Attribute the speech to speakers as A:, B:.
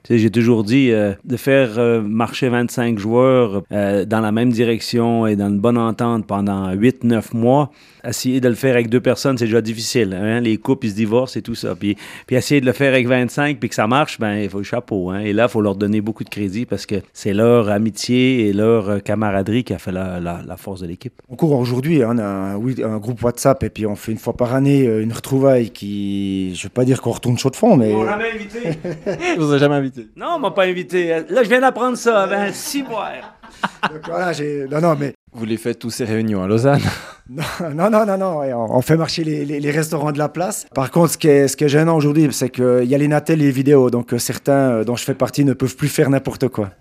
A: Tu sais, j'ai toujours dit de faire marcher 25 joueurs dans la même direction et dans une bonne entente pendant 8-9 mois, essayer de le faire avec 2 personnes, c'est déjà difficile. Hein? Les couples, ils se divorcent et tout ça. Puis essayer de le faire avec 25 puis que ça marche, ben il faut le chapeau. Hein? Et là, il faut leur donner beaucoup de crédit parce que c'est leur amitié et leur camaraderie qui a fait la force de l'équipe.
B: On court aujourd'hui, on a un groupe WhatsApp et puis on fait une fois par année une retrouvaille qui, je ne veux pas dire qu'on retourne chaud de fond, mais...
A: Ils m'ont jamais invité.
C: Je vous ai jamais invité.
A: Non, on m'a pas invité. Là, je viens d'apprendre ça avant 6 mois.
B: Donc voilà, non, mais...
C: Vous les faites tous ces réunions à Lausanne?
B: Non, ouais, on fait marcher les restaurants de la place. Par contre, ce qui est gênant aujourd'hui, c'est qu'il y a les natels et les vidéos, donc certains dont je fais partie ne peuvent plus faire n'importe quoi.